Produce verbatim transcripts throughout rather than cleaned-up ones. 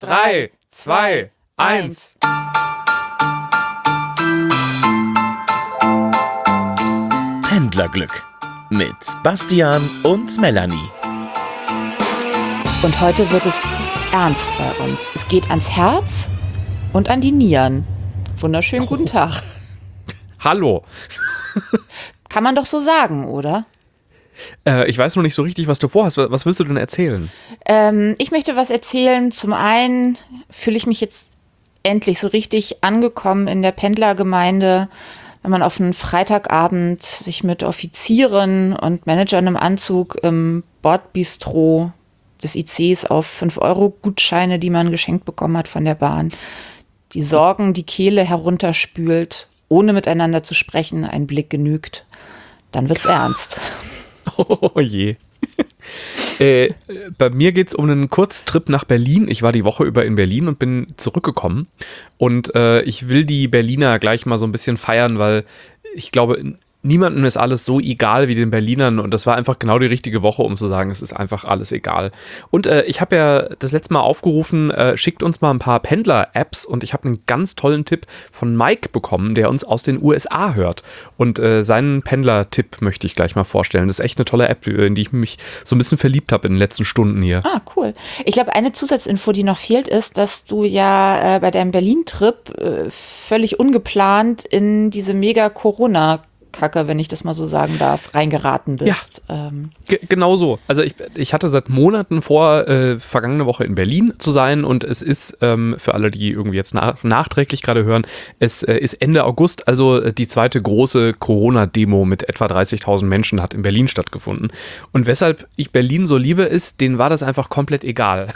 drei, zwei, eins. Pendlerglück mit Bastian und Melanie. Und heute wird es ernst bei uns. Es geht ans Herz und an die Nieren. Wunderschönen guten Tag. Hallo. Kann man doch so sagen, oder? Äh, ich weiß noch nicht so richtig, was du vorhast. Was willst du denn erzählen? Ähm, ich möchte was erzählen. Zum einen fühle ich mich jetzt endlich so richtig angekommen in der Pendlergemeinde, wenn man auf einen Freitagabend sich mit Offizieren und Managern im Anzug im Bordbistro des I Cs auf fünf Euro Gutscheine, die man geschenkt bekommen hat von der Bahn, die Sorgen die Kehle herunterspült, ohne miteinander zu sprechen, ein Blick genügt. Dann wird's ernst. Oh je. äh, bei mir geht es um einen Kurztrip nach Berlin. Ich war die Woche über in Berlin und bin zurückgekommen. Und äh, ich will die Berliner gleich mal so ein bisschen feiern, weil ich glaube, niemandem ist alles so egal wie den Berlinern. Und das war einfach genau die richtige Woche, um zu sagen, es ist einfach alles egal. Und äh, ich habe ja das letzte Mal aufgerufen, äh, schickt uns mal ein paar Pendler-Apps. Und ich habe einen ganz tollen Tipp von Mike bekommen, der uns aus den U S A hört. Und äh, seinen Pendler-Tipp möchte ich gleich mal vorstellen. Das ist echt eine tolle App, in die ich mich so ein bisschen verliebt habe in den letzten Stunden hier. Ah, cool. Ich glaube, eine Zusatzinfo, die noch fehlt, ist, dass du ja äh, bei deinem Berlin-Trip äh, völlig ungeplant in diese mega-Corona- Kacke, wenn ich das mal so sagen darf, reingeraten bist. Ja, ähm. g- genau so. Also ich, ich hatte seit Monaten vor, äh, vergangene Woche in Berlin zu sein und es ist, ähm, für alle, die irgendwie jetzt nach, nachträglich gerade hören, es äh, ist Ende August, also äh, die zweite große Corona-Demo mit etwa dreißigtausend Menschen hat in Berlin stattgefunden. Und weshalb ich Berlin so liebe ist, denen war das einfach komplett egal.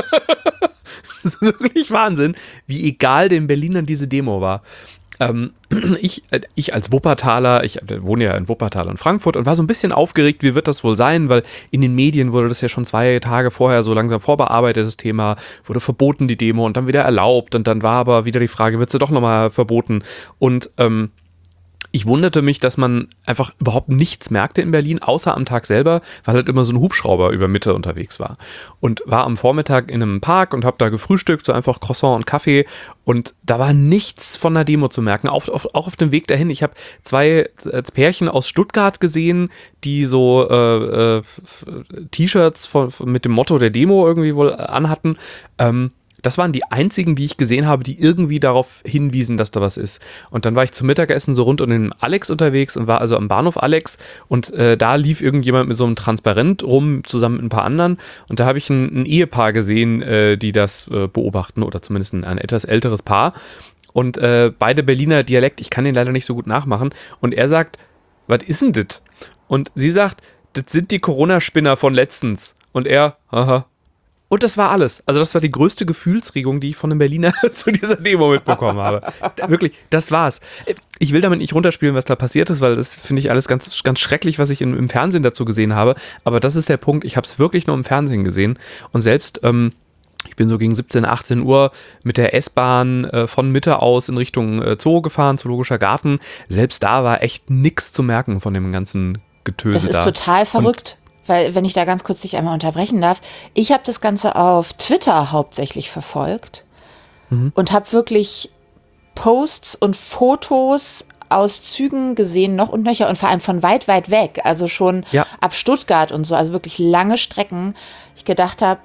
Das ist wirklich Wahnsinn, wie egal den Berlinern diese Demo war. Ähm, ich, ich als Wuppertaler, ich wohne ja in Wuppertal und Frankfurt und war so ein bisschen aufgeregt, wie wird das wohl sein, weil in den Medien wurde das ja schon zwei Tage vorher so langsam vorbearbeitet, das Thema, wurde verboten, die Demo, und dann wieder erlaubt, und dann war aber wieder die Frage, wird sie doch nochmal verboten? Und ähm, ich wunderte mich, dass man einfach überhaupt nichts merkte in Berlin, außer am Tag selber, weil halt immer so ein Hubschrauber über Mitte unterwegs war. Und war am Vormittag in einem Park und habe da gefrühstückt, so einfach Croissant und Kaffee. Und da war nichts von der Demo zu merken, auf, auf, auch auf dem Weg dahin. Ich habe zwei äh, Pärchen aus Stuttgart gesehen, die so äh, äh, T-Shirts von, von, mit dem Motto der Demo irgendwie wohl anhatten. Ähm, Das waren die einzigen, die ich gesehen habe, die irgendwie darauf hinwiesen, dass da was ist. Und dann war ich zum Mittagessen so rund um den Alex unterwegs und war also am Bahnhof Alex, und äh, da lief irgendjemand mit so einem Transparent rum, zusammen mit ein paar anderen, und da habe ich ein, ein Ehepaar gesehen, äh, die das äh, beobachten, oder zumindest ein, ein etwas älteres Paar, und äh, beide Berliner Dialekt, ich kann den leider nicht so gut nachmachen, und er sagt, was ist denn das? Und sie sagt, das sind die Corona-Spinner von letztens, und er, haha. Und das war alles. Also das war die größte Gefühlsregung, die ich von einem Berliner zu dieser Demo mitbekommen habe. Da, wirklich, das war's. Ich will damit nicht runterspielen, was da passiert ist, weil das finde ich alles ganz, ganz schrecklich, was ich im, im Fernsehen dazu gesehen habe. Aber das ist der Punkt, ich habe es wirklich nur im Fernsehen gesehen. Und selbst, ähm, ich bin so gegen siebzehn, achtzehn Uhr mit der S-Bahn äh, von Mitte aus in Richtung äh, Zoo gefahren, Zoologischer Garten. Selbst da war echt nichts zu merken von dem ganzen Getöse da. Das ist total verrückt. Und weil, wenn ich da ganz kurz dich einmal unterbrechen darf, ich habe das Ganze auf Twitter hauptsächlich verfolgt mhm. und habe wirklich Posts und Fotos aus Zügen gesehen, noch und nöcher, und vor allem von weit, weit weg, also schon ja. ab Stuttgart und so, also wirklich lange Strecken. Ich gedacht habe,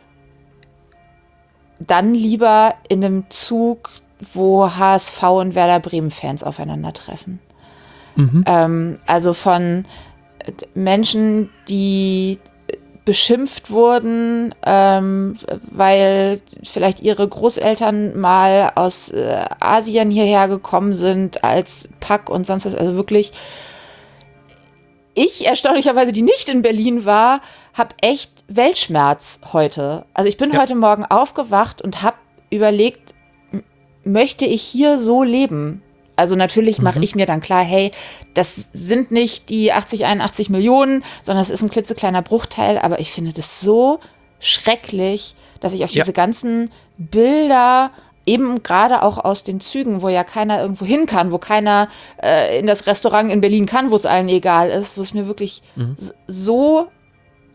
dann lieber in einem Zug, wo H S V und Werder Bremen-Fans aufeinandertreffen. Mhm. Ähm, also von Menschen, die beschimpft wurden, ähm, weil vielleicht ihre Großeltern mal aus äh, Asien hierher gekommen sind als Pack und sonst was. Also wirklich, ich erstaunlicherweise, die nicht in Berlin war, habe echt Weltschmerz heute. Also ich bin ja. heute Morgen aufgewacht und habe überlegt, m- möchte ich hier so leben? Also natürlich mache mhm. ich mir dann klar, hey, das sind nicht die achtzig, einundachtzig Millionen, sondern es ist ein klitzekleiner Bruchteil. Aber ich finde das so schrecklich, dass ich auf ja. diese ganzen Bilder, eben gerade auch aus den Zügen, wo ja keiner irgendwo hin kann, wo keiner äh, in das Restaurant in Berlin kann, wo es allen egal ist, wo es mir wirklich mhm. so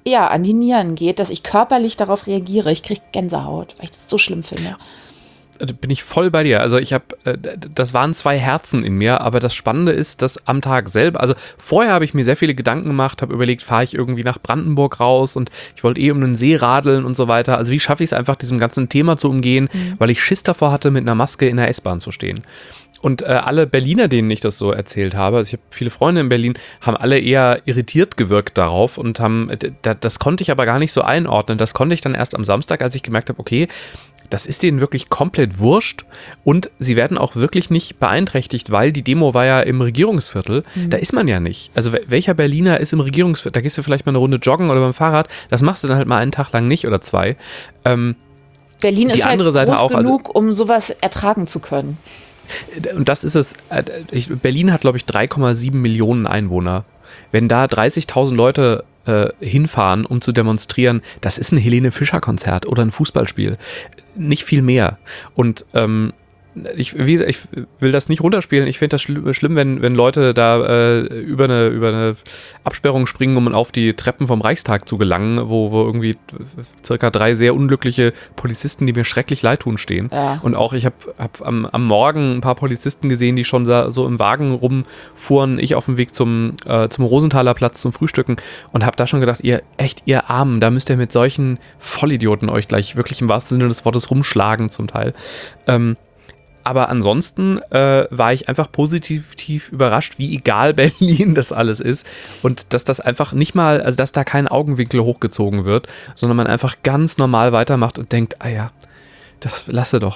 ja, an die Nieren geht, dass ich körperlich darauf reagiere. Ich kriege Gänsehaut, weil ich das so schlimm finde. Bin ich voll bei dir. Also ich habe, das waren zwei Herzen in mir, aber das Spannende ist, dass am Tag selber, also vorher habe ich mir sehr viele Gedanken gemacht, habe überlegt, fahre ich irgendwie nach Brandenburg raus und ich wollte eh um den See radeln und so weiter. Also wie schaffe ich es einfach, diesem ganzen Thema zu umgehen, mhm. weil ich Schiss davor hatte, mit einer Maske in der S-Bahn zu stehen. Und äh, alle Berliner, denen ich das so erzählt habe, also ich habe viele Freunde in Berlin, haben alle eher irritiert gewirkt darauf und haben, das konnte ich aber gar nicht so einordnen. Das konnte ich dann erst am Samstag, als ich gemerkt habe, okay, das ist denen wirklich komplett wurscht und sie werden auch wirklich nicht beeinträchtigt, weil die Demo war ja im Regierungsviertel. Mhm. Da ist man ja nicht. Also welcher Berliner ist im Regierungsviertel? Da gehst du vielleicht mal eine Runde joggen oder beim Fahrrad. Das machst du dann halt mal einen Tag lang nicht oder zwei. Ähm, Berlin die ist andere halt Seite groß auch, genug, also, um sowas ertragen zu können. Und das ist es. Ich, Berlin hat, glaube ich, drei Komma sieben Millionen Einwohner. Wenn da dreißigtausend Leute äh, hinfahren, um zu demonstrieren, das ist ein Helene Fischer-Konzert oder ein Fußballspiel. Nicht viel mehr. Und ähm, ich, wie, ich will das nicht runterspielen. Ich finde das schl- schlimm, wenn, wenn Leute da äh, über, eine, über eine Absperrung springen, um auf die Treppen vom Reichstag zu gelangen, wo, wo irgendwie circa drei sehr unglückliche Polizisten, die mir schrecklich leid tun, stehen. Ja. Und auch ich habe hab am, am Morgen ein paar Polizisten gesehen, die schon so, so im Wagen rumfuhren. Ich auf dem Weg zum, äh, zum Rosenthaler Platz zum Frühstücken und habe da schon gedacht, ihr echt, ihr Armen, da müsst ihr mit solchen Vollidioten euch gleich wirklich im wahrsten Sinne des Wortes rumschlagen zum Teil. Ähm, Aber ansonsten äh, war ich einfach positiv tief überrascht, wie egal Berlin das alles ist und dass das einfach nicht mal, also dass da kein Augenwinkel hochgezogen wird, sondern man einfach ganz normal weitermacht und denkt, ah ja, das lasse doch.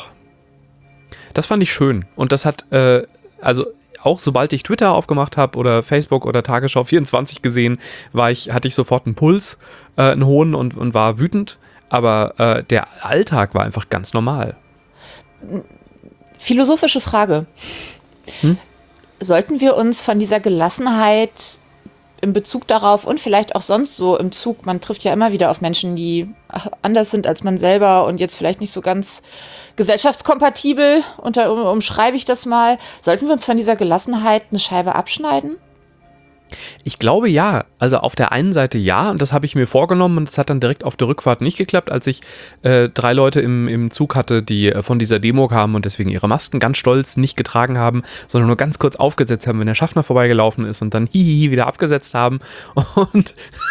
Das fand ich schön und das hat, äh, also auch sobald ich Twitter aufgemacht habe oder Facebook oder Tagesschau vierundzwanzig gesehen, war ich, hatte ich sofort einen Puls, äh, einen hohen und, und war wütend, aber äh, der Alltag war einfach ganz normal. Philosophische Frage. Hm? Sollten wir uns von dieser Gelassenheit in Bezug darauf und vielleicht auch sonst so im Zug, man trifft ja immer wieder auf Menschen, die anders sind als man selber und jetzt vielleicht nicht so ganz gesellschaftskompatibel, unter, um, umschreibe ich das mal, sollten wir uns von dieser Gelassenheit eine Scheibe abschneiden? Ich glaube ja, also auf der einen Seite ja und das habe ich mir vorgenommen und es hat dann direkt auf der Rückfahrt nicht geklappt, als ich äh, drei Leute im, im Zug hatte, die äh, von dieser Demo kamen und deswegen ihre Masken ganz stolz nicht getragen haben, sondern nur ganz kurz aufgesetzt haben, wenn der Schaffner vorbeigelaufen ist und dann hihihi wieder abgesetzt haben und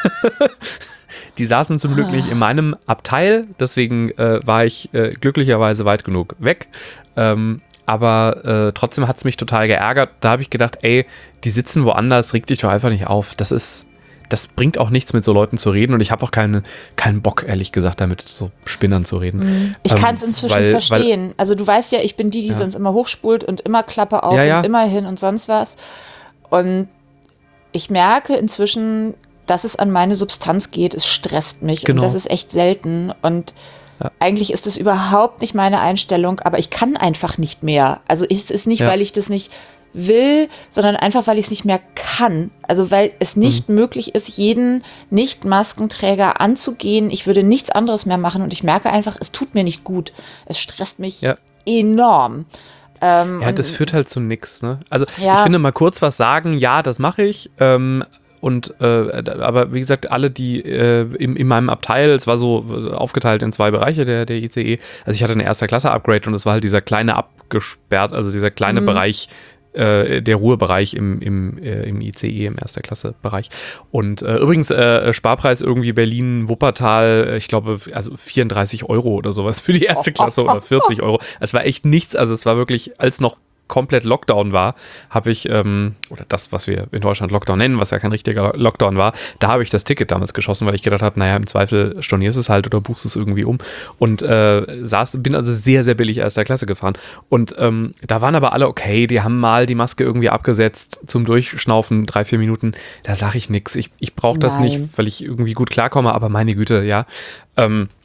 die saßen zum Glück nicht in meinem Abteil, deswegen äh, war ich äh, glücklicherweise weit genug weg. Ähm, Aber äh, trotzdem hat es mich total geärgert. Da habe ich gedacht, ey, die sitzen woanders, reg dich doch einfach nicht auf. Das ist, das bringt auch nichts, mit so Leuten zu reden. Und ich habe auch keinen, keinen Bock, ehrlich gesagt, damit so Spinnern zu reden. Ich ähm, kann es inzwischen weil, verstehen. Weil, also du weißt ja, ich bin die, die ja. sonst immer hochspult und immer Klappe auf ja, ja. und immer hin und sonst was. Und ich merke inzwischen, dass es an meine Substanz geht. Es stresst mich genau. und das ist echt selten. Und ja. eigentlich ist es überhaupt nicht meine Einstellung, aber ich kann einfach nicht mehr. Also es ist nicht, ja. weil ich das nicht will, sondern einfach, weil ich es nicht mehr kann. Also weil es nicht mhm. möglich ist, jeden Nicht-Maskenträger anzugehen. Ich würde nichts anderes mehr machen und ich merke einfach, es tut mir nicht gut. Es stresst mich ja. enorm. Ähm, ja, das führt halt zu nichts. Ne? Also ja. ich finde, mal kurz was sagen, ja, das mache ich. Ähm, Und, äh, aber wie gesagt, alle, die äh, in, in meinem Abteil, es war so aufgeteilt in zwei Bereiche, der, der I C E. Also ich hatte eine erste Klasse Upgrade und das war halt dieser kleine abgesperrt, also dieser kleine mhm. Bereich, äh, der Ruhebereich im, im, äh, im I C E, im erster Klasse Bereich. Und äh, übrigens, äh, Sparpreis irgendwie Berlin, Wuppertal, ich glaube, also vierunddreißig Euro oder sowas für die erste Klasse oder vierzig Euro. Es war echt nichts, also es war wirklich, als noch komplett Lockdown war, habe ich, ähm, oder das, was wir in Deutschland Lockdown nennen, was ja kein richtiger Lockdown war, da habe ich das Ticket damals geschossen, weil ich gedacht habe, naja, im Zweifel stornierst es halt oder buchst es irgendwie um und äh, saß, bin also sehr, sehr billig erster Klasse gefahren und ähm, da waren aber alle okay, die haben mal die Maske irgendwie abgesetzt zum Durchschnaufen, drei, vier Minuten, da sage ich nichts, ich, ich brauche das nicht, weil ich irgendwie gut klarkomme, aber meine Güte, ja, ähm,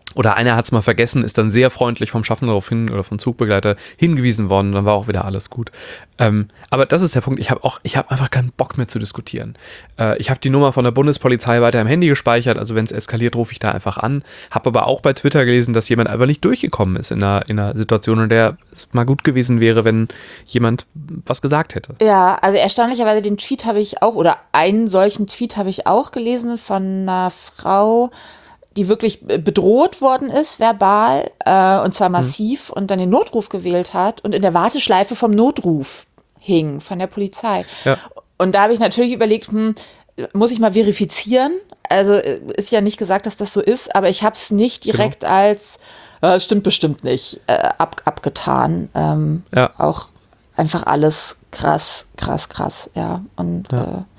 Oder einer hat es mal vergessen, ist dann sehr freundlich vom Schaffner darauf hin oder vom Zugbegleiter hingewiesen worden, dann war auch wieder alles gut. Ähm, aber das ist der Punkt, ich habe auch, ich habe einfach keinen Bock mehr zu diskutieren. Äh, ich habe die Nummer von der Bundespolizei weiter im Handy gespeichert, also wenn es eskaliert, rufe ich da einfach an. Habe aber auch bei Twitter gelesen, dass jemand einfach nicht durchgekommen ist in einer, in einer Situation, in der es mal gut gewesen wäre, wenn jemand was gesagt hätte. Ja, also erstaunlicherweise den Tweet habe ich auch, oder einen solchen Tweet habe ich auch gelesen von einer Frau, die wirklich bedroht worden ist, verbal, äh, und zwar massiv, mhm. und dann den Notruf gewählt hat und in der Warteschleife vom Notruf hing, von der Polizei. Ja. Und da habe ich natürlich überlegt, hm, muss ich mal verifizieren? Also ist ja nicht gesagt, dass das so ist, aber ich habe es nicht direkt genau. als, äh, stimmt bestimmt nicht, äh, ab, abgetan. Ähm, ja. Auch einfach alles krass, krass, krass, ja. Und ja. Äh,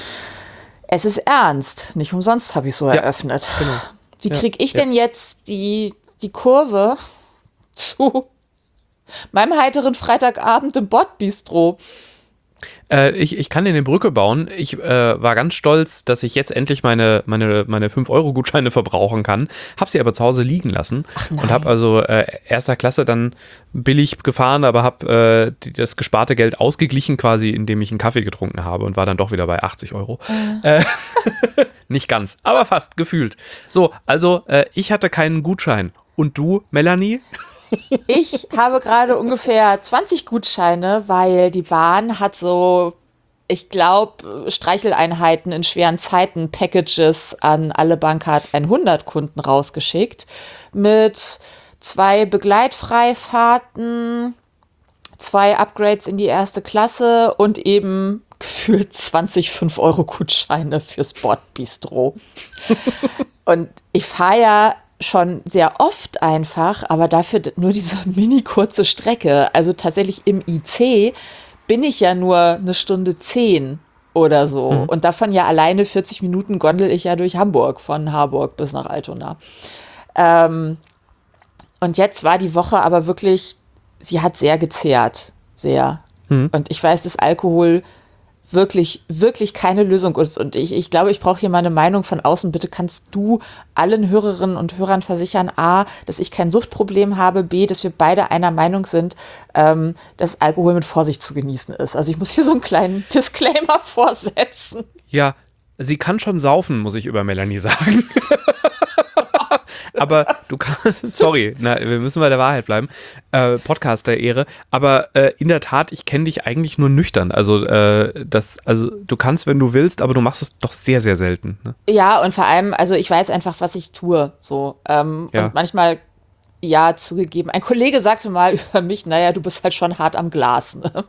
es ist ernst, nicht umsonst habe ich so ja. eröffnet. Genau. Wie kriege ich ja, denn ja. jetzt die, die Kurve zu meinem heiteren Freitagabend im Bordbistro? Äh, ich, ich kann dir eine Brücke bauen. Ich äh, war ganz stolz, dass ich jetzt endlich meine, meine, meine fünf Euro Gutscheine verbrauchen kann. Habe sie aber zu Hause liegen lassen. Ach nein. Und habe also äh, erster Klasse dann billig gefahren, aber habe äh, das gesparte Geld ausgeglichen quasi, indem ich einen Kaffee getrunken habe und war dann doch wieder bei achtzig Euro. Äh. Äh, nicht ganz, aber fast, gefühlt. So, also äh, ich hatte keinen Gutschein. Und du, Melanie? Ich habe gerade ungefähr zwanzig Gutscheine, weil die Bahn hat so, ich glaube, Streicheleinheiten in schweren Zeiten, Packages an alle Bahncard hundert Kunden rausgeschickt mit zwei Begleitfreifahrten, zwei Upgrades in die erste Klasse und eben gefühlt zwanzig fünf Euro Gutscheine fürs Bordbistro. Und ich fahre ja schon sehr oft einfach, aber dafür nur diese mini kurze Strecke. Also tatsächlich im I C bin ich ja nur eine Stunde zehn oder so. Mhm. Und davon ja alleine vierzig Minuten gondel ich ja durch Hamburg, von Harburg bis nach Altona. Ähm, und jetzt war die Woche aber wirklich, sie hat sehr gezehrt. Sehr. Mhm. Und ich weiß, dass Alkohol wirklich, wirklich keine Lösung ist. Und ich, ich glaube, ich brauche hier mal eine Meinung von außen. Bitte kannst du allen Hörerinnen und Hörern versichern, A, dass ich kein Suchtproblem habe, B, dass wir beide einer Meinung sind, ähm, dass Alkohol mit Vorsicht zu genießen ist. Also ich muss hier so einen kleinen Disclaimer vorsetzen. Ja, sie kann schon saufen, muss ich über Melanie sagen. Aber du kannst, sorry, na, wir müssen bei der Wahrheit bleiben, äh, Podcaster-Ehre, aber äh, in der Tat, ich kenne dich eigentlich nur nüchtern, also, äh, das, also du kannst, wenn du willst, aber du machst es doch sehr, sehr selten. Ne? Ja, und vor allem, also ich weiß einfach, was ich tue, so, ähm, ja. Und manchmal, ja, zugegeben, ein Kollege sagte mal über mich, naja, du bist halt schon hart am Glas. Ne?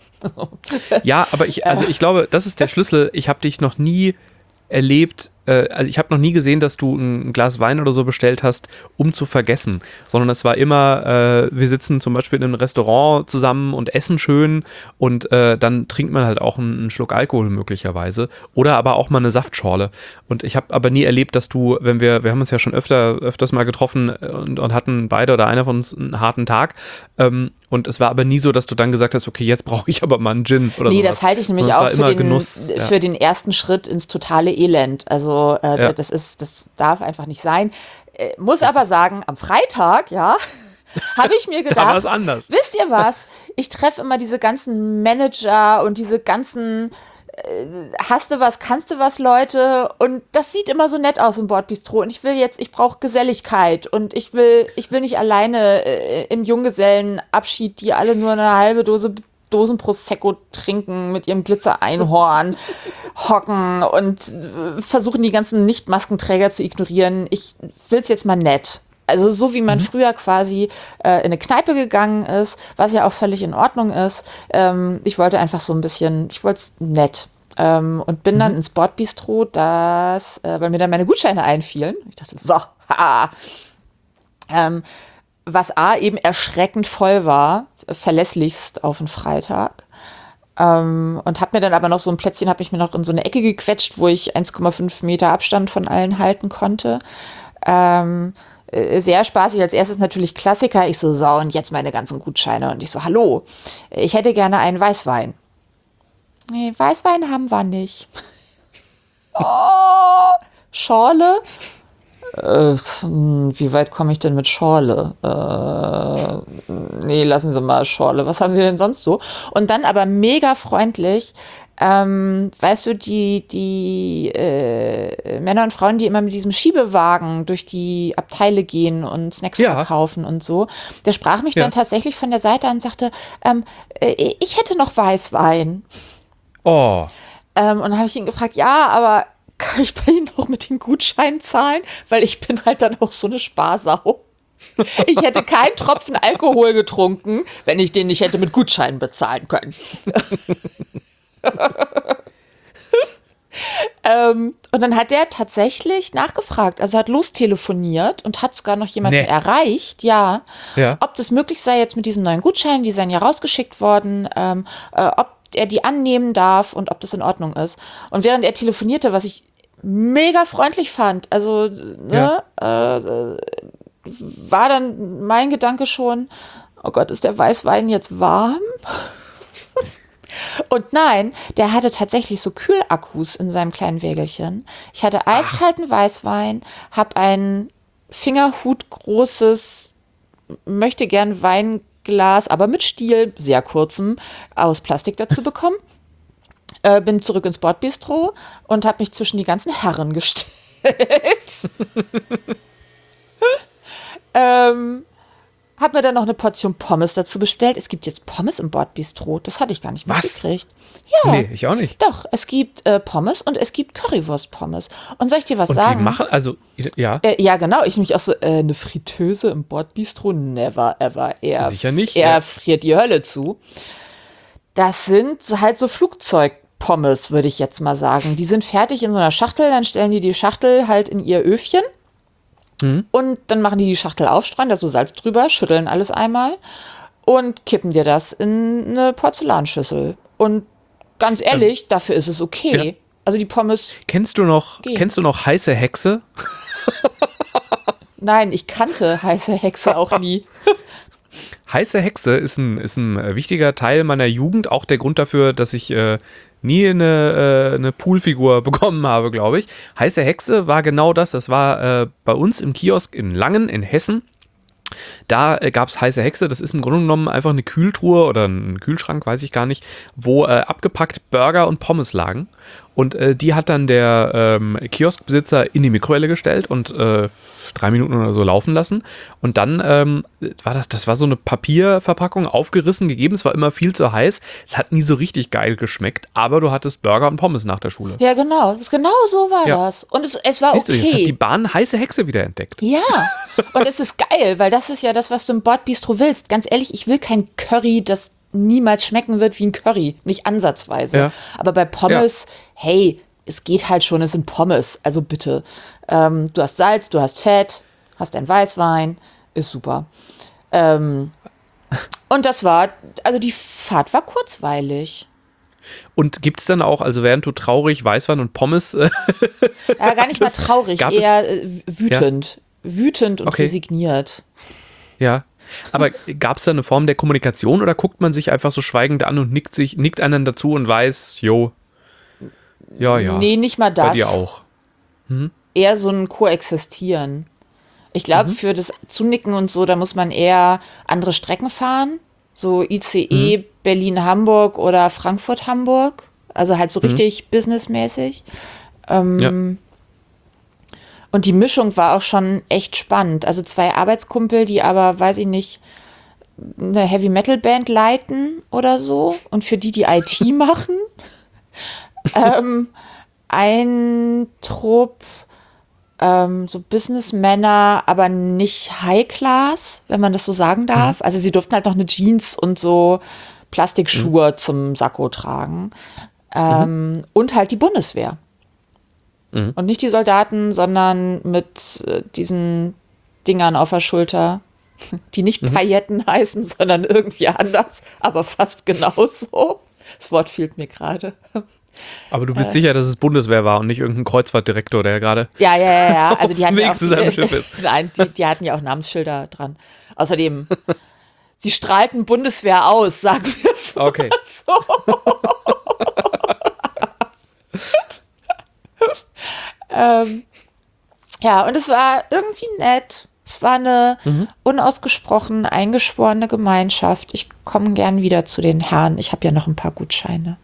Ja, aber ich, also ich glaube, das ist der Schlüssel, ich habe dich noch nie erlebt, äh, also ich habe noch nie gesehen, dass du ein Glas Wein oder so bestellt hast, um zu vergessen, sondern es war immer, äh, wir sitzen zum Beispiel in einem Restaurant zusammen und essen schön und äh, dann trinkt man halt auch einen, einen Schluck Alkohol möglicherweise oder aber auch mal eine Saftschorle. Und ich habe aber nie erlebt, dass du, wenn wir, wir haben uns ja schon öfter, öfters mal getroffen und, und hatten beide oder einer von uns einen harten Tag, ähm, und es war aber nie so, dass du dann gesagt hast, okay, jetzt brauche ich aber mal einen Gin oder so. Nee, sowas. Das halte ich nämlich auch für den, Genuss, ja. für den ersten Schritt ins totale Elend. Also äh, ja. das ist, das darf einfach nicht sein. Äh, muss aber sagen, am Freitag, ja, habe ich mir gedacht, da war es anders. Wisst ihr was? Ich treffe immer diese ganzen Manager und diese ganzen äh, hast du was, kannst du was, Leute, und das sieht immer so nett aus im Bordbistro und ich will jetzt, ich brauche Geselligkeit und ich will, ich will nicht alleine äh, im Junggesellenabschied, die alle nur eine halbe Dose Dosen Prosecco trinken, mit ihrem Glitzer-Einhorn hocken und äh, versuchen, die ganzen Nicht-Maskenträger zu ignorieren. Ich will es jetzt mal nett. Also so wie man mhm. früher quasi äh, in eine Kneipe gegangen ist, was ja auch völlig in Ordnung ist. Ähm, ich wollte einfach so ein bisschen, ich wollte es nett. Ähm, und bin mhm. dann ins Bordbistro, das, äh, weil mir dann meine Gutscheine einfielen. Ich dachte, so, haha. Ähm, was A, eben erschreckend voll war, verlässlichst auf den Freitag. Ähm, und habe mir dann aber noch so ein Plätzchen, habe ich mir noch in so eine Ecke gequetscht, wo ich eins Komma fünf Meter Abstand von allen halten konnte. Ähm, sehr spaßig. Als erstes natürlich Klassiker. Ich so, so, und jetzt meine ganzen Gutscheine. Und ich so, hallo, ich hätte gerne einen Weißwein. Nee, Weißwein haben wir nicht. Oh, Schorle? äh, wie weit komme ich denn mit Schorle? Äh, nee, lassen Sie mal Schorle. Was haben Sie denn sonst so? Und dann aber mega freundlich, ähm, weißt du, die, die äh, Männer und Frauen, die immer mit diesem Schiebewagen durch die Abteile gehen und Snacks Ja. verkaufen und so, der sprach mich Ja. dann tatsächlich von der Seite an und sagte, ähm, äh, ich hätte noch Weißwein. Oh, Ähm, und dann habe ich ihn gefragt, ja, aber kann ich bei Ihnen noch mit den Gutscheinen zahlen? Weil ich bin halt dann auch so eine Sparsau. Ich hätte keinen Tropfen Alkohol getrunken, wenn ich den nicht hätte mit Gutscheinen bezahlen können. ähm, und dann hat der tatsächlich nachgefragt, also hat lostelefoniert und hat sogar noch jemanden Nee. erreicht, ja, Ja. ob das möglich sei jetzt mit diesen neuen Gutscheinen, die seien ja rausgeschickt worden, ähm, äh, ob er die annehmen darf und ob das in Ordnung ist. Und während er telefonierte, was ich mega freundlich fand, also ne, äh, war dann mein Gedanke schon, oh Gott, ist der Weißwein jetzt warm? Und nein, der hatte tatsächlich so Kühlakkus in seinem kleinen Wägelchen. Ich hatte eiskalten Weißwein, habe ein fingerhutgroßes, möchte gern Weinglas, aber mit Stiel, sehr kurzem, aus Plastik dazu bekommen. Äh, bin zurück ins Bordbistro und habe mich zwischen die ganzen Herren gestellt. ähm, Hab mir dann noch eine Portion Pommes dazu bestellt. Es gibt jetzt Pommes im Bordbistro. Das hatte ich gar nicht Was? mitgekriegt. Ja, nee, ich auch nicht. doch. Es gibt äh, Pommes und es gibt Currywurst-Pommes. Und soll ich dir was Und sagen? die machen, also, ja, Äh, ja, genau. Ich mich auch so, äh, eine Fritteuse im Bordbistro? Never, ever. Er, Sicher nicht, Er ja. friert die Hölle zu. Das sind so halt so Flugzeugpommes, würde ich jetzt mal sagen. Die sind fertig in so einer Schachtel, dann stellen die die Schachtel halt in ihr Öfchen. Und dann machen die die Schachtel auf, streuen da so Salz drüber, schütteln alles einmal und kippen dir das in eine Porzellanschüssel. Und ganz ehrlich, dafür ist es okay. Ja. Also die Pommes, kennst du noch, Geh. kennst du noch heiße Hexe? nein, ich kannte heiße Hexe auch nie. Heiße Hexe ist ein, ist ein äh, wichtiger Teil meiner Jugend, auch der Grund dafür, dass ich äh, nie eine, äh, eine Poolfigur bekommen habe, glaube ich. Heiße Hexe war genau das, das war äh, bei uns im Kiosk in Langen in Hessen. Da äh, gab es heiße Hexe, das ist im Grunde genommen einfach eine Kühltruhe oder ein Kühlschrank, weiß ich gar nicht, wo äh, abgepackt Burger und Pommes lagen. Und äh, die hat dann der ähm, Kioskbesitzer in die Mikrowelle gestellt und äh, drei Minuten oder so laufen lassen. Und dann ähm, war das, das war so eine Papierverpackung, aufgerissen, gegeben. Es war immer viel zu heiß. Es hat nie so richtig geil geschmeckt, aber du hattest Burger und Pommes nach der Schule. Ja, genau. Das, genau so war Ja. das. Und es, es war Siehst du, okay. jetzt hat die Bahn heiße Hexe wieder entdeckt. Ja, und es ist geil, weil das ist ja das, was du im Bordbistro willst. Ganz ehrlich, ich will kein Curry, das niemals schmecken wird wie ein Curry. Nicht ansatzweise. Ja. Aber bei Pommes, hey, es geht halt schon, es sind Pommes. Also bitte. Ähm, du hast Salz, du hast Fett, hast ein Weißwein. Ist super. Ähm, und das war, also die Fahrt war kurzweilig. Und gibt es dann auch, also während du traurig Weißwein und Pommes äh, Ja, gar nicht mal traurig, gab es- eher äh, wütend. Wütend und Okay. resigniert. ja. Aber gab es da eine Form der Kommunikation oder guckt man sich einfach so schweigend an und nickt sich, nickt einander zu und weiß, jo, ja, ja, Nee, nicht mal das. bei dir auch. Eher so ein Koexistieren. Ich glaube, Mhm. für das Zunicken und so, da muss man eher andere Strecken fahren. So I C E Mhm. Berlin-Hamburg oder Frankfurt-Hamburg. Also halt so richtig businessmäßig. Ähm, Ja. Und die Mischung war auch schon echt spannend. Also zwei Arbeitskumpel, die aber, weiß ich nicht, eine Heavy-Metal-Band leiten oder so und für die die I T machen. ähm, ein Trupp, ähm, so Businessmänner, aber nicht High-Class, wenn man das so sagen darf. Also sie durften halt noch eine Jeans und so Plastikschuhe zum Sakko tragen. Ähm, Und halt die Bundeswehr. Und nicht die Soldaten, sondern mit äh, diesen Dingern auf der Schulter, die nicht Pailletten heißen, sondern irgendwie anders, aber fast genauso. Das Wort fehlt mir gerade. Aber du bist Äh. sicher, dass es Bundeswehr war und nicht irgendein Kreuzfahrtdirektor, der gerade Ja, ja, ja, ja. Also die Auf hatten dem ja Weg auch, zu seinem Schiff ist. Nein, die, die hatten ja auch Namensschilder dran. Außerdem, sie strahlten Bundeswehr aus, sagen wir es mal Okay. so. ähm, Ja, und es war irgendwie nett. Es war eine mhm. unausgesprochen eingeschworene Gemeinschaft. Ich komme gern wieder zu den Herren. Ich habe ja noch ein paar Gutscheine.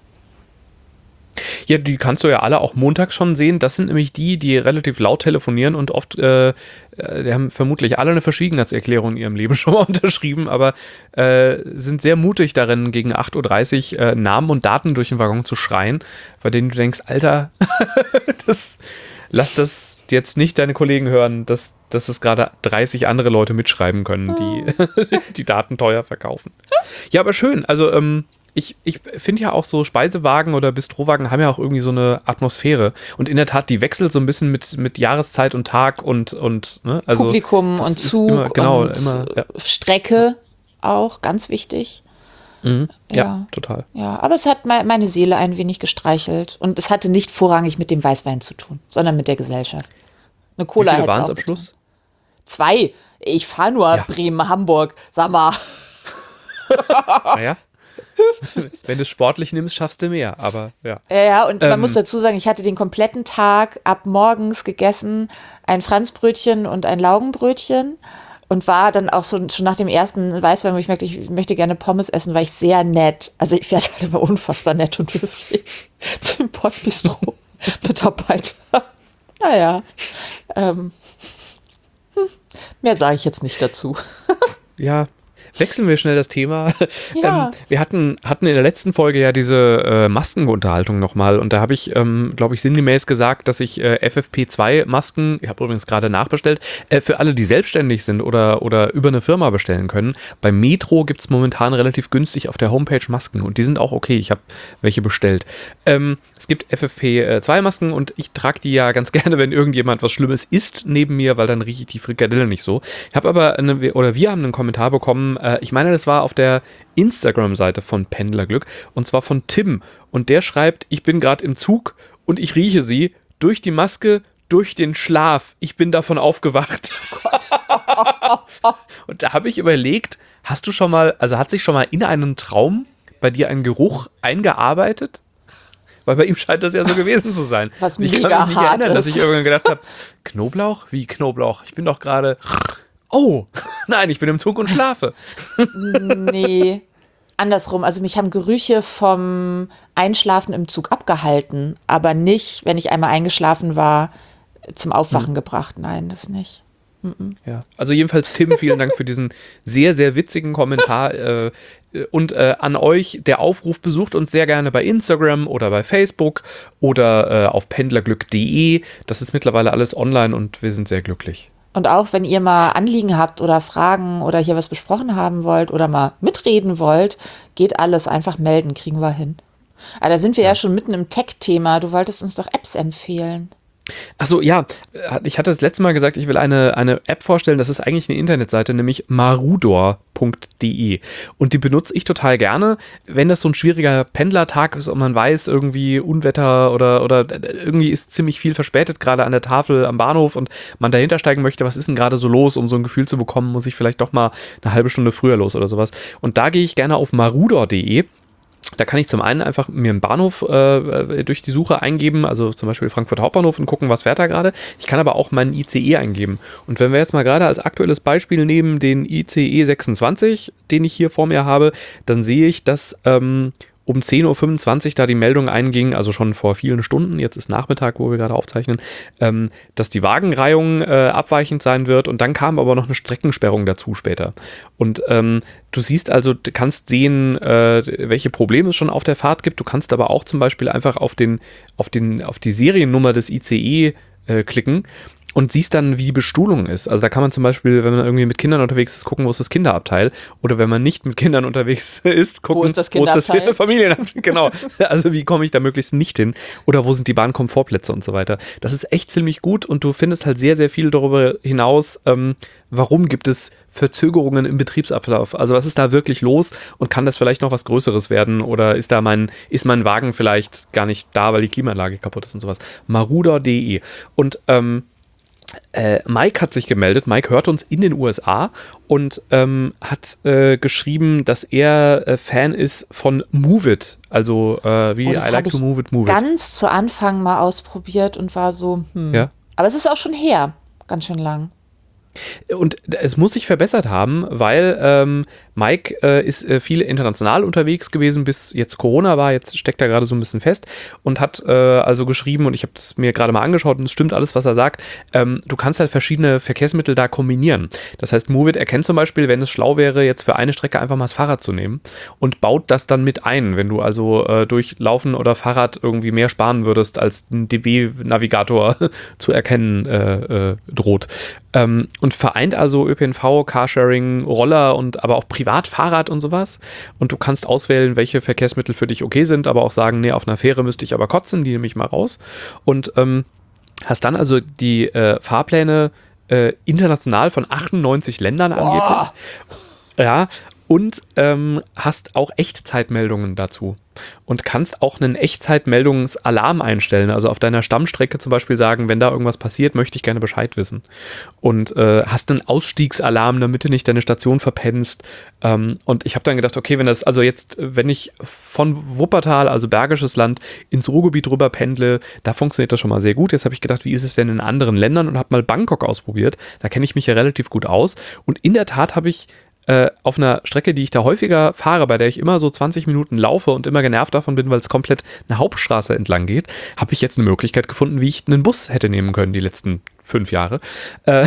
Ja, die kannst du ja alle auch montags schon sehen. Das sind nämlich die, die relativ laut telefonieren und oft, äh, die haben vermutlich alle eine Verschwiegenheitserklärung in ihrem Leben schon mal unterschrieben, aber äh, sind sehr mutig darin, gegen acht Uhr dreißig äh, Namen und Daten durch den Waggon zu schreien, bei denen du denkst, Alter, das, lass das jetzt nicht deine Kollegen hören, dass, dass es gerade dreißig andere Leute mitschreiben können, die die Daten teuer verkaufen. Ja, aber schön. Also, ähm, Ich, ich finde ja auch so Speisewagen oder Bistrowagen haben ja auch irgendwie so eine Atmosphäre. Und in der Tat, die wechselt so ein bisschen mit, mit Jahreszeit und Tag und, und ne? Also Publikum und Zug immer, genau, und immer, ja. Strecke auch, ganz wichtig. Mhm. Ja, ja, total. Ja, aber es hat me- meine Seele ein wenig gestreichelt. Und es hatte nicht vorrangig mit dem Weißwein zu tun, sondern mit der Gesellschaft. Eine Cola hätte es auch waren es am Schluss? Zwei. Ich fahre nur ja. Bremen, Hamburg. Sag mal. Naja. Wenn du es sportlich nimmst, schaffst du mehr, aber ja. Ja, und man ähm, muss dazu sagen, ich hatte den kompletten Tag ab morgens gegessen, ein Franzbrötchen und ein Laugenbrötchen und war dann auch so schon nach dem ersten Weißwein, wo ich merkte, ich möchte gerne Pommes essen, war ich sehr nett. Also ich werde halt immer unfassbar nett und höflich zum Pottbistro Mitarbeiter. Naja, ähm, hm, mehr sage ich jetzt nicht dazu. Ja. Wechseln wir schnell das Thema. Ja. Ähm, wir hatten, hatten in der letzten Folge ja diese äh, Maskenunterhaltung nochmal und da habe ich, ähm, glaube ich, sinngemäß gesagt, dass ich äh, F F P zwei Masken, ich habe übrigens gerade nachbestellt, äh, für alle, die selbstständig sind oder, oder über eine Firma bestellen können. Bei Metro gibt es momentan relativ günstig auf der Homepage Masken und die sind auch okay. Ich habe welche bestellt. Ähm, es gibt F F P zwei Masken und ich trage die ja ganz gerne, wenn irgendjemand was Schlimmes isst neben mir, weil dann rieche ich die Frikadelle nicht so. Ich habe aber, eine, oder wir haben einen Kommentar bekommen, ich meine, das war auf der Instagram-Seite von Pendlerglück und zwar von Tim. Und der schreibt, ich bin gerade im Zug und ich rieche sie durch die Maske, durch den Schlaf. Ich bin davon aufgewacht. Oh Gott. Und da habe ich überlegt, hast du schon mal, also hat sich schon mal in einem Traum bei dir ein Geruch eingearbeitet? Weil bei ihm scheint das ja so gewesen zu sein. Was ich mega kann mich nicht hart erinnern, ist. dass ich irgendwann gedacht habe, Knoblauch? Wie Knoblauch? Ich bin doch gerade... Oh, nein, ich bin im Zug und schlafe. Nee, andersrum. Also mich haben Gerüche vom Einschlafen im Zug abgehalten, aber nicht, wenn ich einmal eingeschlafen war, zum Aufwachen hm. gebracht. Nein, das nicht. Mm-mm. Ja, also jedenfalls Tim, vielen Dank für diesen sehr, sehr witzigen Kommentar äh, und äh, an euch, der Aufruf, besucht uns sehr gerne bei Instagram oder bei Facebook oder äh, auf pendlerglück punkt de. Das ist mittlerweile alles online und wir sind sehr glücklich. Und auch wenn ihr mal Anliegen habt oder Fragen oder hier was besprochen haben wollt oder mal mitreden wollt, geht alles, einfach melden, kriegen wir hin. Aber da sind wir ja, ja schon mitten im Tech-Thema. Du wolltest uns doch Apps empfehlen. Achso, ja, ich hatte das letzte Mal gesagt, ich will eine, eine App vorstellen, das ist eigentlich eine Internetseite, nämlich marudor punkt de und die benutze ich total gerne, wenn das so ein schwieriger Pendlertag ist und man weiß, irgendwie Unwetter oder, oder irgendwie ist ziemlich viel verspätet, gerade an der Tafel am Bahnhof und man dahinter steigen möchte, was ist denn gerade so los, um so ein Gefühl zu bekommen, muss ich vielleicht doch mal eine halbe Stunde früher los oder sowas. Und da gehe ich gerne auf marudor punkt de. Da kann ich zum einen einfach mir einen Bahnhof äh, durch die Suche eingeben, also zum Beispiel Frankfurt Hauptbahnhof und gucken, was fährt da gerade. Ich kann aber auch meinen I C E eingeben. Und wenn wir jetzt mal gerade als aktuelles Beispiel nehmen den I C E sechsundzwanzig, den ich hier vor mir habe, dann sehe ich, dass ähm, um zehn Uhr fünfundzwanzig da die Meldung einging, also schon vor vielen Stunden, jetzt ist Nachmittag, wo wir gerade aufzeichnen, ähm, dass die Wagenreihung äh, abweichend sein wird und dann kam aber noch eine Streckensperrung dazu später. Und ähm, du siehst also, du kannst sehen, äh, welche Probleme es schon auf der Fahrt gibt, du kannst aber auch zum Beispiel einfach auf, den, auf, den, auf die Seriennummer des I C E äh, klicken und siehst dann, wie die Bestuhlung ist. Also da kann man zum Beispiel, wenn man irgendwie mit Kindern unterwegs ist, gucken, wo ist das Kinderabteil. Oder wenn man nicht mit Kindern unterwegs ist, gucken, wo ist das Kinderabteil? Wo ist das Familienabteil? Genau. Also wie komme ich da möglichst nicht hin? Oder wo sind die Bahnkomfortplätze und so weiter. Das ist echt ziemlich gut und du findest halt sehr, sehr viel darüber hinaus, ähm, warum gibt es Verzögerungen im Betriebsablauf. Also was ist da wirklich los und kann das vielleicht noch was Größeres werden? Oder ist da mein, ist mein Wagen vielleicht gar nicht da, weil die Klimaanlage kaputt ist und sowas. marudor punkt de. Und ähm, Äh, Mike hat sich gemeldet. Mike hört uns in den U S A und ähm, hat äh, geschrieben, dass er äh, Fan ist von Move It. Also äh, wie oh, I like to move it, move it. Ganz zu Anfang mal ausprobiert und war so, hm. Ja? Aber es ist auch schon her. ganz schön lang. Und es muss sich verbessert haben, weil ähm, Mike äh, ist äh, viel international unterwegs gewesen, bis jetzt Corona war. Jetzt steckt er gerade so ein bisschen fest und hat äh, also geschrieben, und ich habe das mir gerade mal angeschaut und es stimmt alles, was er sagt. Ähm, du kannst halt verschiedene Verkehrsmittel da kombinieren. Das heißt, Moovit erkennt zum Beispiel, wenn es schlau wäre, jetzt für eine Strecke einfach mal das Fahrrad zu nehmen und baut das dann mit ein, wenn du also äh, durch Laufen oder Fahrrad irgendwie mehr sparen würdest, als ein D B-Navigator zu erkennen äh, äh, droht. Ähm, und vereint also Ö P N V, Carsharing, Roller und aber auch Privatfahrrad und sowas. Und du kannst auswählen, welche Verkehrsmittel für dich okay sind, aber auch sagen, nee, auf einer Fähre müsste ich aber kotzen, die nehme ich mal raus. Und ähm, hast dann also die äh, Fahrpläne äh, international von achtundneunzig Ländern angeblich. Ja, und ähm, hast auch Echtzeitmeldungen dazu. Und kannst auch einen Echtzeitmeldungsalarm einstellen. Also auf deiner Stammstrecke zum Beispiel sagen, wenn da irgendwas passiert, möchte ich gerne Bescheid wissen. Und äh, hast einen Ausstiegsalarm, damit du nicht deine Station verpennst. Ähm, und ich habe dann gedacht, okay, wenn das, also jetzt, wenn ich von Wuppertal, also Bergisches Land, ins Ruhrgebiet rüber pendle, da funktioniert das schon mal sehr gut. Jetzt habe ich gedacht, wie ist es denn in anderen Ländern? Und habe mal Bangkok ausprobiert. Da kenne ich mich ja relativ gut aus. Und in der Tat habe ich Äh, auf einer Strecke, die ich da häufiger fahre, bei der ich immer so zwanzig Minuten laufe und immer genervt davon bin, weil es komplett eine Hauptstraße entlang geht, habe ich jetzt eine Möglichkeit gefunden, wie ich einen Bus hätte nehmen können, die letzten fünf Jahre, äh,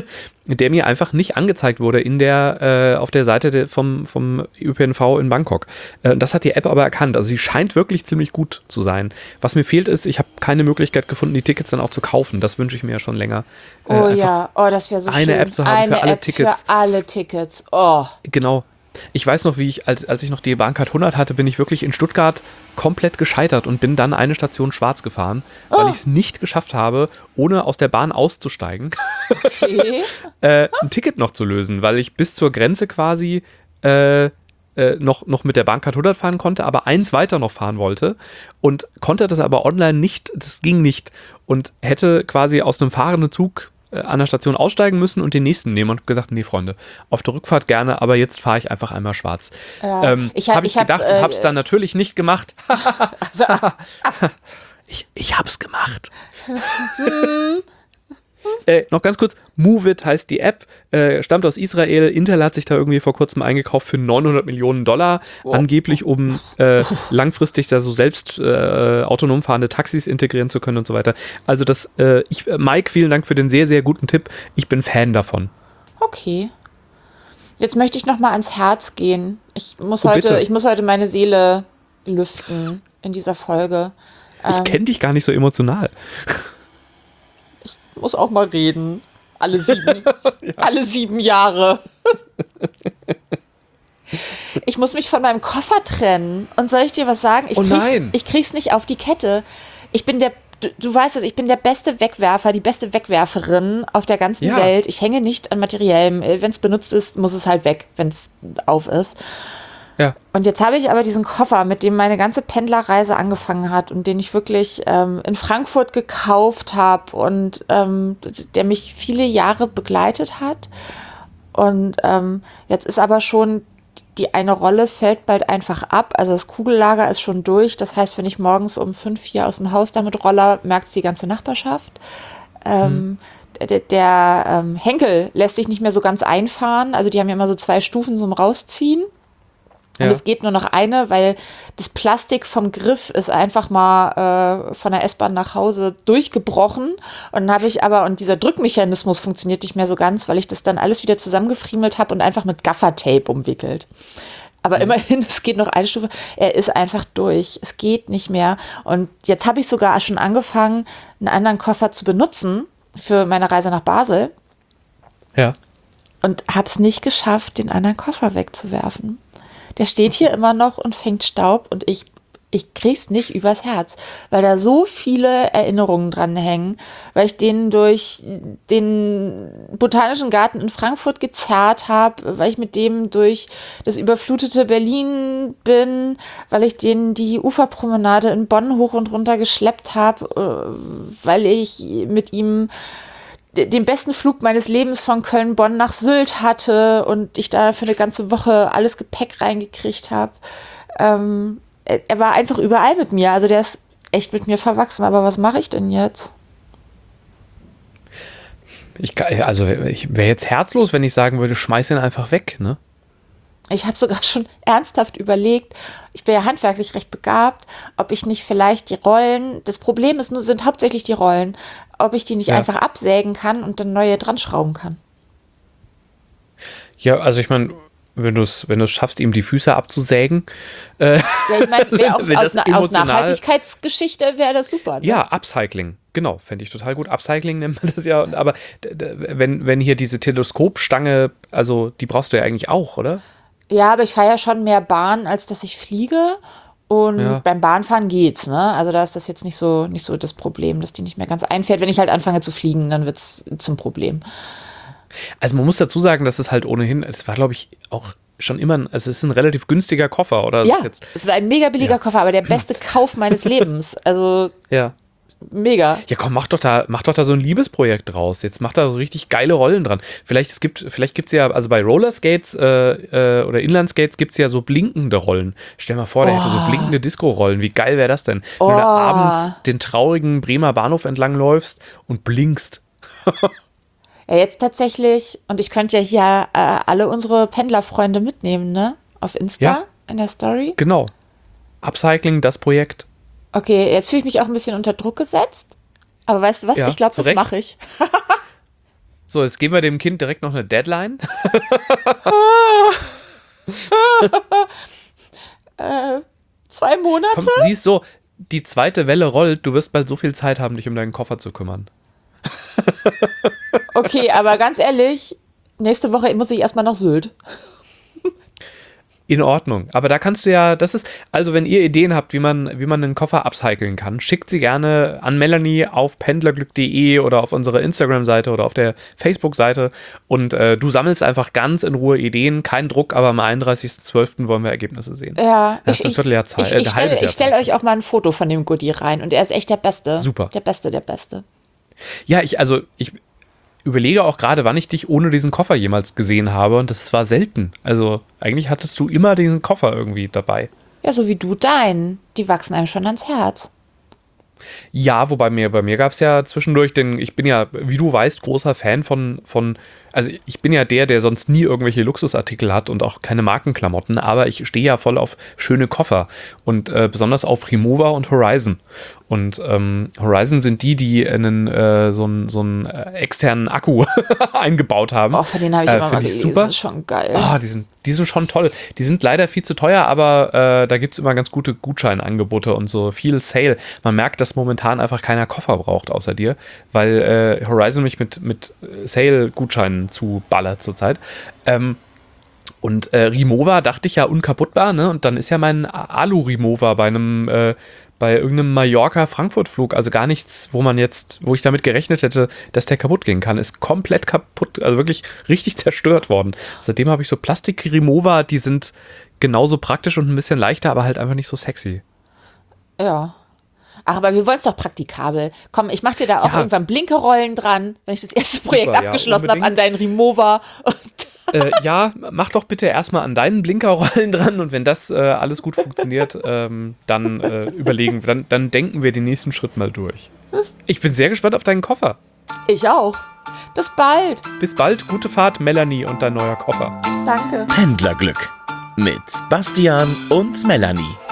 der mir einfach nicht angezeigt wurde in der, äh, auf der Seite de, vom, vom Ö P N V in Bangkok. Äh, das hat die App aber erkannt. Also sie scheint wirklich ziemlich gut zu sein. Was mir fehlt ist, ich habe keine Möglichkeit gefunden, die Tickets dann auch zu kaufen. Das wünsche ich mir ja schon länger. Äh, oh ja, oh, das wäre so eine schön. Eine App zu haben eine für alle App Tickets. Für alle Tickets, oh. Genau. Ich weiß noch, wie ich, als, als ich noch die Bahncard hundert hatte, bin ich wirklich in Stuttgart komplett gescheitert und bin dann eine Station schwarz gefahren, oh. weil ich es nicht geschafft habe, ohne aus der Bahn auszusteigen, okay. äh, ein Ticket noch zu lösen, weil ich bis zur Grenze quasi äh, äh, noch, noch mit der Bahncard hundert fahren konnte, aber eins weiter noch fahren wollte und konnte das aber online nicht, das ging nicht und hätte quasi aus einem fahrenden Zug an der Station aussteigen müssen und den nächsten nehmen und gesagt, nee, Freunde, auf der Rückfahrt gerne, aber jetzt fahre ich einfach einmal schwarz. Ja, ähm, ich habe hab ich ich hab, gedacht äh, und habe es dann natürlich nicht gemacht. also, ich ich habe es gemacht. äh, noch ganz kurz, Moovit heißt die App, äh, stammt aus Israel. Intel hat sich da irgendwie vor kurzem eingekauft für neunhundert Millionen Dollar, oh. angeblich, um äh, langfristig da so selbst äh, autonom fahrende Taxis integrieren zu können und so weiter. Also das, äh, ich, Mike, vielen Dank für den sehr, sehr guten Tipp. Ich bin Fan davon. Okay. Jetzt möchte ich noch mal ans Herz gehen. Ich muss, oh, heute, bitte. ich muss heute meine Seele lüften in dieser Folge. Ich ähm, kenne dich gar nicht so emotional. Ich muss auch mal reden. Alle sieben, ja. alle sieben Jahre. Ich muss mich von meinem Koffer trennen. Und soll ich dir was sagen? Ich oh krieg's, nein. Ich krieg's nicht auf die Kette. Ich bin der, du, du weißt es, ich bin der beste Wegwerfer, die beste Wegwerferin auf der ganzen ja. Welt. Ich hänge nicht an Materiellem. Wenn es benutzt ist, muss es halt weg, wenn es auf ist. Ja. Und jetzt habe ich aber diesen Koffer, mit dem meine ganze Pendlerreise angefangen hat und den ich wirklich ähm, in Frankfurt gekauft habe und ähm, der mich viele Jahre begleitet hat. Und ähm, jetzt ist aber schon, die eine Rolle fällt bald einfach ab. Also das Kugellager ist schon durch. Das heißt, wenn ich morgens um fünf hier aus dem Haus damit roller, merkt es die ganze Nachbarschaft. Ähm, hm. Der, der ähm, Henkel lässt sich nicht mehr so ganz einfahren. Also die haben ja immer so zwei Stufen zum Rausziehen. Und ja. es geht nur noch eine, weil das Plastik vom Griff ist einfach mal äh, von der S-Bahn nach Hause durchgebrochen. Und dann habe ich aber, und dieser Drückmechanismus funktioniert nicht mehr so ganz, weil ich das dann alles wieder zusammengefriemelt habe und einfach mit Gaffertape umwickelt. Aber mhm. immerhin, es geht noch eine Stufe. Er ist einfach durch. Es geht nicht mehr. Und jetzt habe ich sogar schon angefangen, einen anderen Koffer zu benutzen für meine Reise nach Basel. Ja. Und habe es nicht geschafft, den anderen Koffer wegzuwerfen. Der steht hier immer noch und fängt Staub und ich, ich krieg's nicht übers Herz, weil da so viele Erinnerungen dran hängen, weil ich den durch den Botanischen Garten in Frankfurt gezerrt habe, weil ich mit dem durch das überflutete Berlin bin, weil ich den die Uferpromenade in Bonn hoch und runter geschleppt habe, weil ich mit ihm den besten Flug meines Lebens von Köln-Bonn nach Sylt hatte und ich da für eine ganze Woche alles Gepäck reingekriegt habe. Ähm, er, er war einfach überall mit mir. Also der ist echt mit mir verwachsen. Aber was mache ich denn jetzt? Ich, kann- also ich wäre jetzt herzlos, wenn ich sagen würde, schmeiß ihn einfach weg, ne? Ich habe sogar schon ernsthaft überlegt, ich bin ja handwerklich recht begabt, ob ich nicht vielleicht die Rollen, das Problem ist nur, sind hauptsächlich die Rollen, ob ich die nicht Ja. einfach absägen kann und dann neue dran schrauben kann. Ja, also ich meine, wenn du es wenn du es schaffst, ihm die Füße abzusägen, äh, Ja, ich meine, wär auch Wenn aus, das na- aus emotional- Nachhaltigkeitsgeschichte wäre das super. Ne? ja, Upcycling, genau, fände ich total gut. Upcycling nennt man das ja, aber d- d- wenn, wenn hier diese Teleskopstange, also die brauchst du ja eigentlich auch, oder? Ja, aber ich fahre ja schon mehr Bahn, als dass ich fliege. Und Ja. beim Bahnfahren geht's, ne? Also da ist das jetzt nicht so, nicht so das Problem, dass die nicht mehr ganz einfährt. Wenn ich halt anfange zu fliegen, dann wird's zum Problem. Also man muss dazu sagen, dass es halt ohnehin, es war glaube ich auch schon immer, ein, also es ist ein relativ günstiger Koffer, oder? Es Ja, ist jetzt, es war ein mega billiger Ja. Koffer, aber der beste Kauf meines Lebens. Also ja. mega. Ja, komm, mach doch da, mach doch da so ein Liebesprojekt draus. Jetzt mach da so richtig geile Rollen dran. Vielleicht es gibt, vielleicht gibt's ja, also bei Rollerskates äh, äh, oder Inlineskates gibt's ja so blinkende Rollen. Stell mal vor, der hätte so blinkende Disco-Rollen. Wie geil wäre das denn? Wenn du da Oh. abends den traurigen Bremer Bahnhof entlang läufst und blinkst. Ja, jetzt tatsächlich, und ich könnte ja hier äh, alle unsere Pendlerfreunde mitnehmen, ne? Auf Insta, Ja. in der Story. Genau. Upcycling, das Projekt. Okay, jetzt fühle ich mich auch ein bisschen unter Druck gesetzt. Aber weißt du was? Ja, ich glaube, zu das Recht. mache ich. So, jetzt geben wir dem Kind direkt noch eine Deadline. Zwei Monate? Komm, siehst so, die zweite Welle rollt, du wirst bald so viel Zeit haben, dich um deinen Koffer zu kümmern. Okay, aber ganz ehrlich, nächste Woche muss ich erstmal nach Sylt. In Ordnung. Aber da kannst du ja, das ist, also wenn ihr Ideen habt, wie man, wie man einen Koffer upcyclen kann, schickt sie gerne an Melanie auf pendlerglück punkt de oder auf unserer Instagram-Seite oder auf der Facebook-Seite und äh, du sammelst einfach ganz in Ruhe Ideen, kein Druck, aber am einunddreißigsten zwölften wollen wir Ergebnisse sehen. Ja, Das ist ein Vierteljahr Zeit, ich, äh, ich, ein stelle halbes Jahr stell Zeit. euch auch mal ein Foto von dem Goodie rein und er ist echt der Beste. Super. Der Beste, der Beste. Ja, ich, also ich überlege auch gerade, wann ich dich ohne diesen Koffer jemals gesehen habe und das war selten. Also eigentlich hattest du immer diesen Koffer irgendwie dabei. Ja, so wie du deinen. Die wachsen einem schon ans Herz. Ja, wobei mir, bei mir gab es ja zwischendurch den, ich bin ja, wie du weißt, großer Fan von, von, also ich bin ja der, der sonst nie irgendwelche Luxusartikel hat und auch keine Markenklamotten, aber ich stehe ja voll auf schöne Koffer und äh, besonders auf Rimowa und Horizon. Und ähm, Horizon sind die, die einen, äh, so einen so einen, äh, externen Akku eingebaut haben. Oh, von denen habe ich Äh, immer mal find ich gelesen. super. Schon geil. Ah, die sind, die sind schon toll. Die sind leider viel zu teuer, aber äh, da gibt es immer ganz gute Gutscheinangebote und so viel Sale. Man merkt, dass momentan einfach keiner Koffer braucht außer dir, weil äh, Horizon mich mit, mit Sale-Gutscheinen zuballert zurzeit. Ähm, und äh, Rimowa dachte ich ja unkaputtbar, ne? Und dann ist ja mein Alu-Rimowa bei einem äh, bei irgendeinem Mallorca-Frankfurt-Flug, also gar nichts, wo man jetzt, wo ich damit gerechnet hätte, dass der kaputt gehen kann, ist komplett kaputt, also wirklich richtig zerstört worden. Seitdem habe ich so Plastik-Rimowa, die sind genauso praktisch und ein bisschen leichter, aber halt einfach nicht so sexy. Ja. Ach, aber wir wollen es doch praktikabel. Komm, ich mach dir da auch Ja. irgendwann Blinkerollen dran, wenn ich das erste Projekt Super, ja, abgeschlossen habe unbedingt. an deinen Rimowa. äh, ja, mach doch bitte erstmal an deinen Blinkerrollen dran und wenn das äh, alles gut funktioniert, ähm, dann äh, überlegen, dann, dann denken wir den nächsten Schritt mal durch. Ich bin sehr gespannt auf deinen Koffer. Ich auch. Bis bald. Bis bald, gute Fahrt, Melanie und dein neuer Koffer. Danke. Pendlerglück mit Bastian und Melanie.